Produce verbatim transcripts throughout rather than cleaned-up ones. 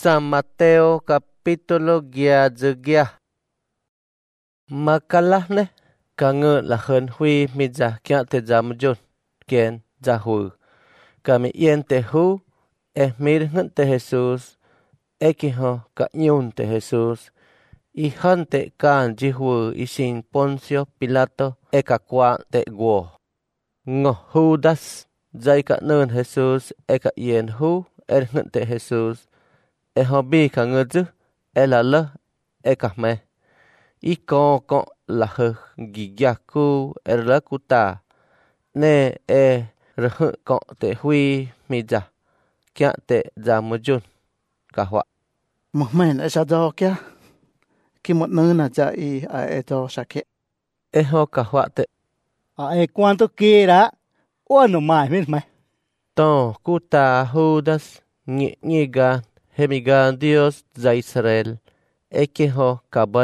San Mateo capítulo gia dư gia. Makalah ne kange la hen hui mi za kya te za mjon ken za hu. Kami yen te hu e mir ngan te Jesus e ki ho ka nyun te Jesus. I han te kan ji hu i sin Poncio Pilato e ka kwa te go. Ngo Judas zai ka nơn Jesus e ka yen hu e ngan te Jesus. E ho bi ka ngơ dư e la lơ e ka me. I con con la hơ gi gia ku e la ku ta. Ne e rơ hơ con te hui mi za. Kia te za mô jun ka họa. Một mình e sa do kia. Ki một nơi na cha i a e do sa ke. E ho ka họa te. A e cuanto quiera. O no mai min mai. To ku ta Judas ngi ngi ga hemigan Dios za Israel. E ke ho ka ban.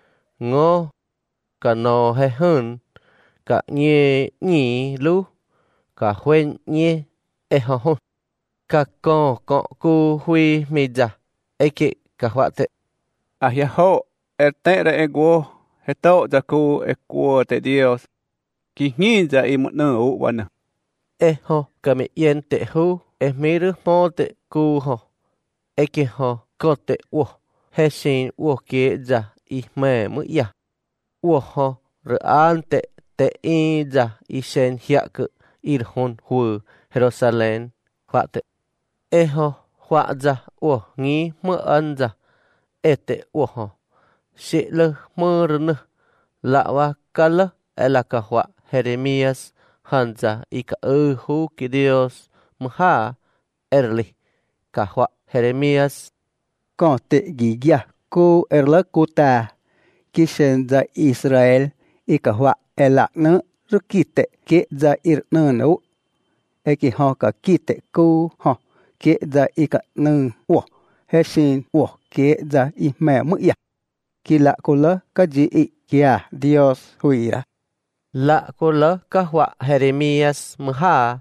Ngo ka no he hun ka nye nyi lu ka huen nye e ho hun ka con con ku hui mi za e ke ka họa te. A ya ho el te re ego he to za ku e ku te Dios ki ngi za i mo no u wana E ho ka me yen te hu e mi ru mo te ku ho e ke ho ko te wo he sin wo ke za i me mu ya wo ho re an te te i za i sen hia ke ir hon hu Jerusalem họa te. E ho họa za wo ngi mơ an za e te wo ho si lơ mơ rơ nơ la wa ka lơ e la ka họa Jeremias han za i ka ơ hu ki Dios mơ ha erli ka họa Jeremias. Con te gi gia ku er la ku ta. Ki shen za Israel i ka hua e la nơ ru ki te ke za ir nơ nâu. E ki ho ka ki te ku ho ke za i ka nơ wo. He shin wo ke za i me mu ya. Ki la ku la ka ji i kia Dios hui ra. La ku la ka họa Jeremias mơ ha.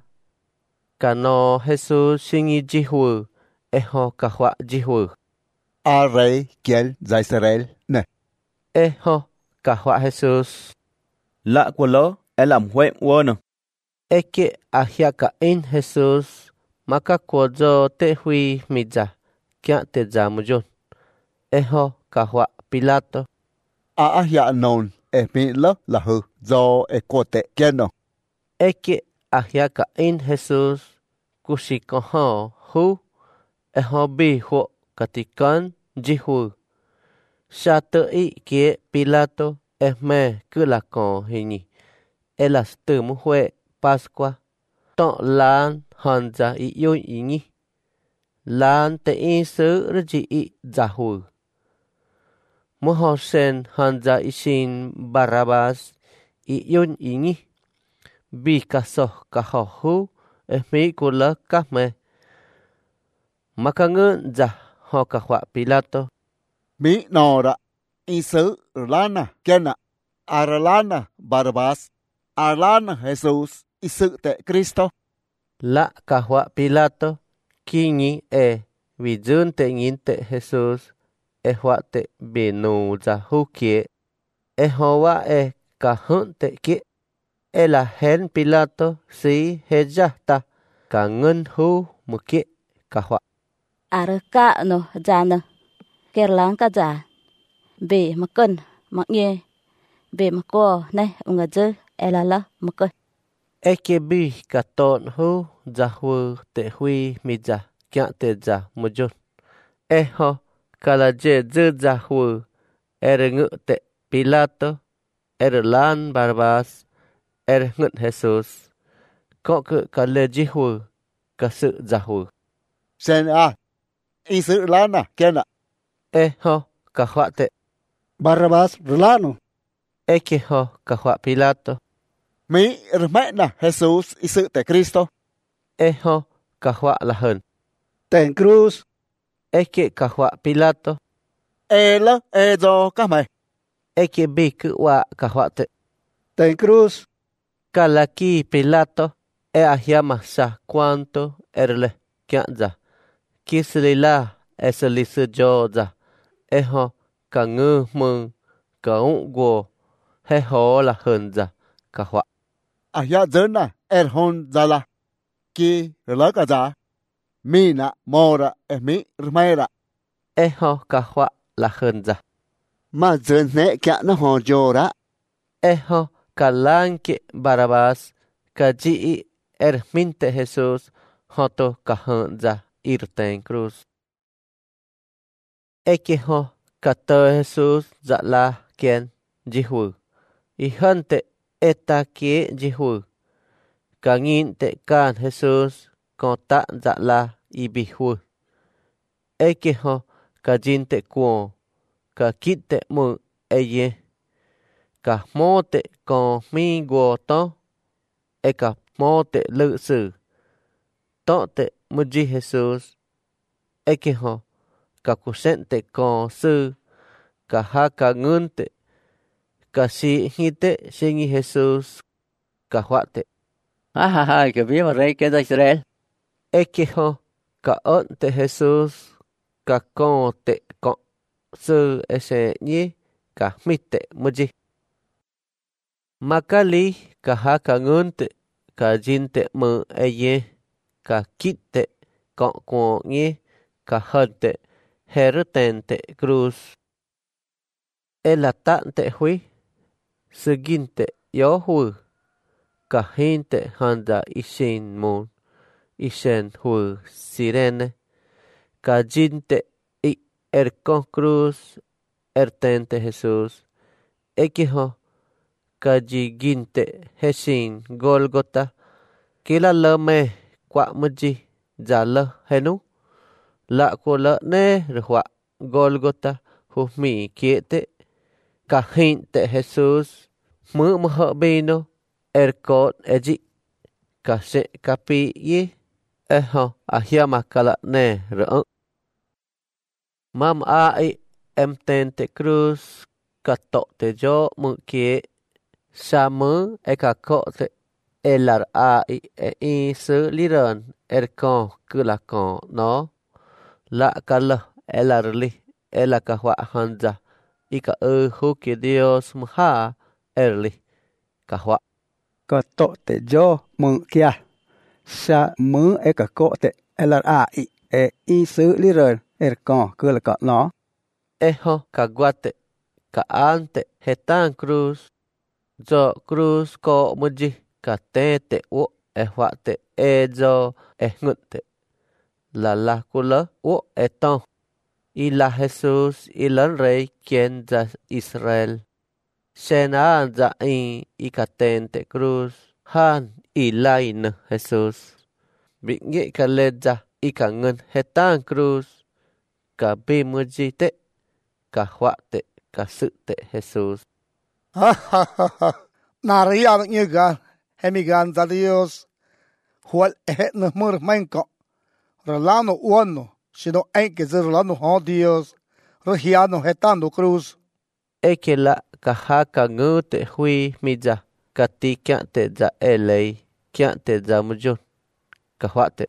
Ka no Jesus singi ji hu e ho ka họa ji hu. A rey kiel za Israel ne. E ho ka họa Jesus. la ku lo e lam hue wo no E ke a hia ka in Jesus maka ko zo te hui mi za kia te za mo jun. E ho ka họa Pilato. A a ya non e mi lo la hu zo e ko te keno. E ke a hia ka in Jesus kusi ko ho hu e ho bi ho katikan ji hu. Sa te i ke Pilato e me ku la ko hini. E las te mu hue Pascua. To lan han za i yo i ni. Lan te i su rji i za hu. Mo ho sen han za i sin Barabas i yo i ni. Bi ka so ka ho hu e mi ku la ka me. Maka ngun za ho ka họa Pilato. Mi no ra isu lana kena. Arlana Barabas. Arlana Jesus isu te Cristo. La ka họa Pilato kini e vì dưng te ngin te Jesus e họa te be no za hu kie. E ho wa e ka hun te kie. E la hen Pilato si he ja ta ka ngun hu mu kie ka họa. Arka no jana kerlang ka ja be makon maknye be mako ne unga je elala makon. E ke bi ka ton hu za hu te hui mi za kia te za mo jun. E ho ka la je je za hu er ngu te Pilato er lan Barabas er ngu Jesus. Ko ke ka le ji hu ka sự za hu. Sen a isu lana kena. E ho ka họa te. Barrabas rulano. E ke ho ka họa Pilato. Mi rmena Jesus isu te Cristo. E ho ka họa la hơn. Ten cruz. E ke ka họa Pilato. E la e do ka me. E ke bi ku wa ka họa te. Ten cruz. Ka la ki Pilato e a hiama sa cuanto erle kia za. Ki sili la e se li se jo za e ho ka ngư mừng ka ung go he ho la hơn za ka họa à ya dân à er hon za la ki la ka za mi na mora e mi rmaira e ho ka họa la hơn za mà dân nè kya na ho jo ra e ho ka lang ke Barabas ka ji er minte Jesus hoto ka hơn za ir ten cruz e ke ho ka tơ Jesus za la kien jihu i hante eta ke jihu ka ngin te kan Jesus con ta za la i bihu e ke ho ka jin te kuo ka kit te mu e ye ka mo te con mi guo to e ka mo te lự sử to te mu ji Jesus e ke ho ka kusen te con sư ka ha ka ngun te ka si hi te singi Jesus ka hua te ha ha ha cái biết mà rey cái Israel e ke ho ka on te Jesus ka con te con sư e se ni ka mi te mu ji makali ka ha ka ngun te ka jin te mu e ye ka kit te con con ni ka hơn te her ten te cruz e la ta te hui sigin te yo hu ka hin te handa isin mon isen hu sirene ka jin te i er con cruz er ten te Jesus e ki ho ka jigin te hesin Golgota kila lơ me kwa muji za lơ henu la ko lơ ne rwa Golgota hu mi kiete ka hin te Jesus mu mu ho bino er ko eji ka se ka pi ye e ho a hiama kala ne ro mam a i em ten te cruz ka to te jo mu kie sa mu e ka ko te elar a i e i su liran er kon ku la kon no la ka lo elar li ela ka hwa hanza i ka ơ hu ki Dios mu ha erli ka hwa có to te jo mừng kia sa mớ e cả cọ te elar a i e i su li rờ er con cứ là cọ nó e ho ka guate ka ante hetan cruz jo cruz ko muji ka te te o e hwa te e jo e ngut te la la kula o e ton y la Jesus y la rey quien da Israel sena da i y katente cruz han y lain Jesus bị nghĩa ka leza y ka ngân hetan cruz ka bi muji te ka hwa te ka sự te Jesus ha ha ha ha naria như ga hemigan za Dios hual et no mur menko rolano uono sino en que se rolano ho Dios rohiano hetando cruz e que la ka ha ka ngu te hui miza ka ti kya te za elei kya te za mujun ka hwa te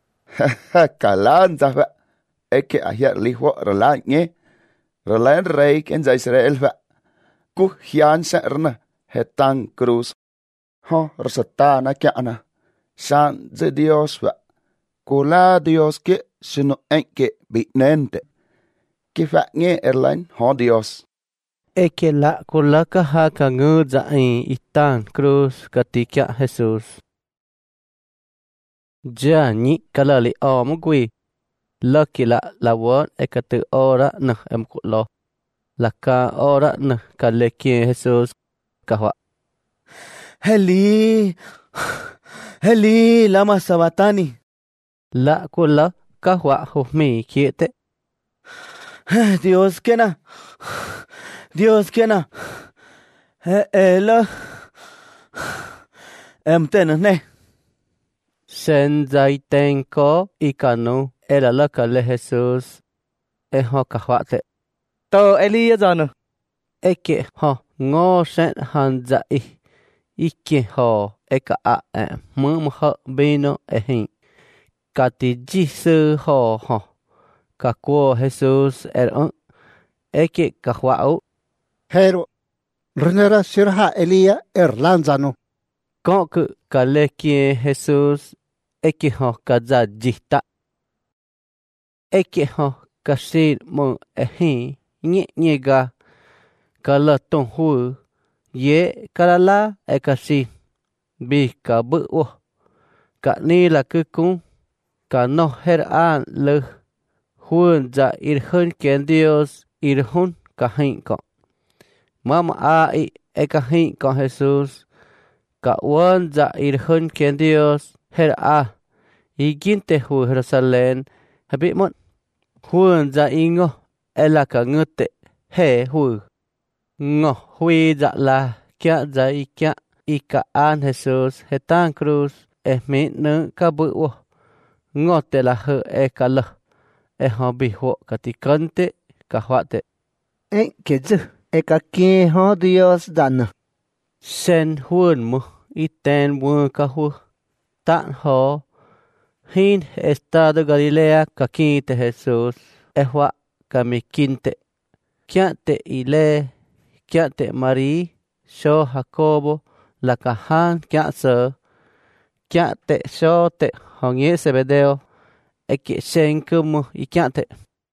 cả lan ra vậy ấy cái à hiện lý hóa rồi lại nghe rồi lại rey cái giải Israel vậy cú hian sẽ rna hết tăng cruz ho rồi sát ta na kia na san de Dios vậy cú la Dios cái sino anh cái bị nên te cái vậy nghe airline ho Dios e que la ko la ka ha ka ngu za i itan cruz ka ti kya Jesus ja ni kala li o mu gui la ki la la won e ka te ora na em ku lo la ka ora na ka le ki Jesus ka hwa Heli Heli lama sabatani la ko la ka hwa ho mi ki te Dios kena Dios kena ela em tên này sen zai ten ko ikanu ela la ka le Jesus e ho ka hwa te to Elia zana e ke ho ngo sen han za i ikke ho e ka a e mu mu ho bino e hin ka ti ji sư ho ho cả của Jesus er ưng eke cả hoa ấu Hero, renera sirha Elia erlanzano. con cứ cả lê kia Jesus eke ho cả za jita eke ho cả xin mong ehi nhẹ nhẹ ga cả lơ tông hu ye cả la e cả xin bi cả bự ô cả ni là cứ cung cả no her an lơ huân za ir hơn kén Dios ir hun cả hình con mama a i e cả hình con Jesus cả uan za ir hơn kén Dios her a igin te hu Jerusalem habit mon huân za ingo ela cả ngơ te he hu ngo hui za la kia za i kia i cả an Jesus hetan cruz e mi nơ cả bự ô ngọ te la hơ e cả lơ e ho bi ho cả ti cân te cả hoa te Ê kể chứ, ê cả kia hó Dios đàn sen huân mu i ten mu cả hu tan ho hin estado Galilea cả ki te Jesus e hoa cả mi kin te kia te ile kia te Marie sho Jacobo la cả han kia sơ kia te sho te hong ye Sebedeo e ki sen kumu i kia te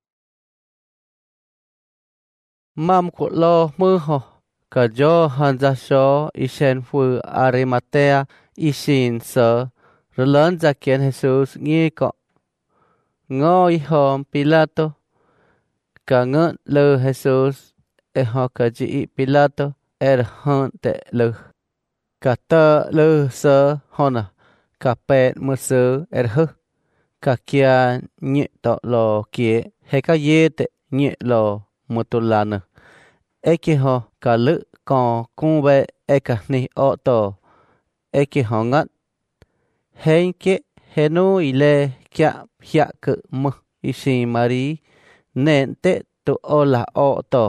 mam ko lo mơ ho cả do han ra sho i sen fu Arimatea i sin sơ rồi lớn ra kiến Jesus nghe cọ ngó i hòm Pilato cả ngợn lơ Jesus e ho cả chỉ Pilato er hơn tệ lơ cả tơ lơ sơ hona cả pet mơ sơ er hơ cả kia nhẹ tọ lò kia hay cả ye tệ nhẹ lò một tu la nè e kia ho cả lự còn cung về e cả ni ọ tò e kia ho ngắt hay kia hay nu ile kia hia cự mơ isi Marie nên tệ tu o la ọ tò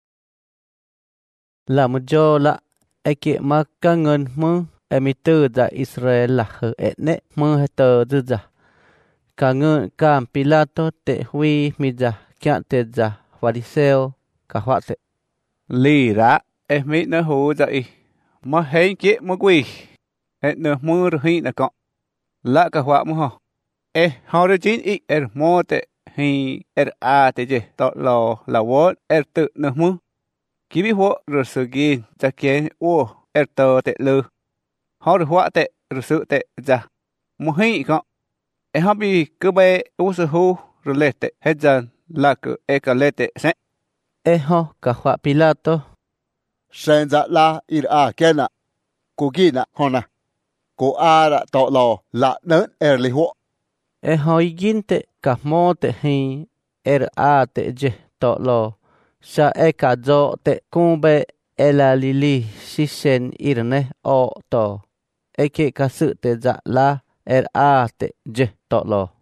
là một jo la e kia mà cả ngân mơ e mi tư da Israel là hơ e nè mơ hay tờ dư da cả ngân cam Pilato tệ hui mi da kia tệ da Phariseo cả hoa tệ lì ra em mi nó hú dậy mà hên kia mà quỳ hết nửa mưa rồi hi là cọ lạ cả hoa mà ho ê họ rồi chín ít er mô tệ hi er a tệ chứ tọ lò là vốn er tự nửa mưa kí bị hoa rồi sự ghi cho kiến ô er tờ tệ lư họ rồi hoa tệ rồi sự tệ ra mà hi cọ ê họ bị cứ bê ô sự hú rồi lệ tệ hết dần là cứ ê cả lệ tệ sẽ e ho cả hoa Pilato sen dạ la ir a kena cô ghi nè hona cô a đã tọ lò lạ nớn er li hộ e ho igin tệ cả mô tệ hi er a tệ je tọ lò sa e cả do tệ cung bê e la lili si sen irne o to e ke cả sự tệ dạ la er a tệ je tọ lò